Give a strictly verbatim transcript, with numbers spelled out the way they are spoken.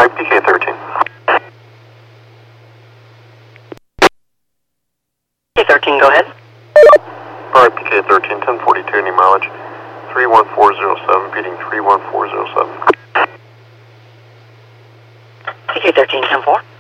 Alright, P K thirteen. P K thirteen, go ahead. Alright, P K thirteen, ten forty-two, any mileage. three one four zero seven, beating three one four zero seven. P K thirteen, ten four.